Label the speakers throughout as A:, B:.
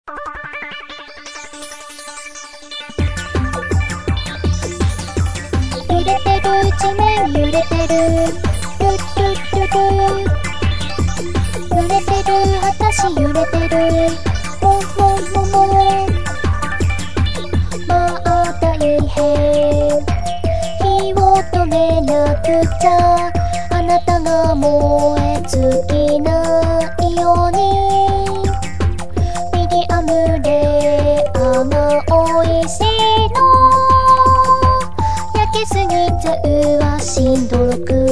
A: 揺れてる地面揺れてるルルルル揺れてる私揺れてるももももまあ大変火を止めなくちゃあなたが燃え尽きないようにミディアムでおいしいの焼きすぎちゃうわしんどろく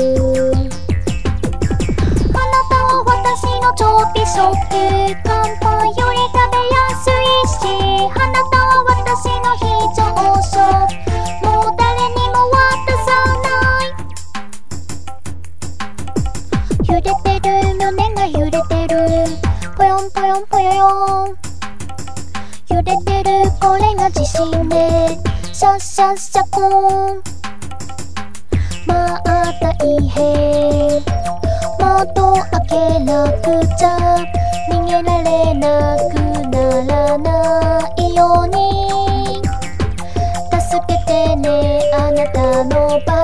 A: あなたは私の超美食乾パンより食べやすいしあなたは私の非常食もう誰にも渡さない揺れてる胸が揺れてるぽよんぽよんぽよよん揺れてるこれが地震でシャッシャッシャポンまあ大変窓開けなくちゃ逃げられなくならないように助けてねあなたの場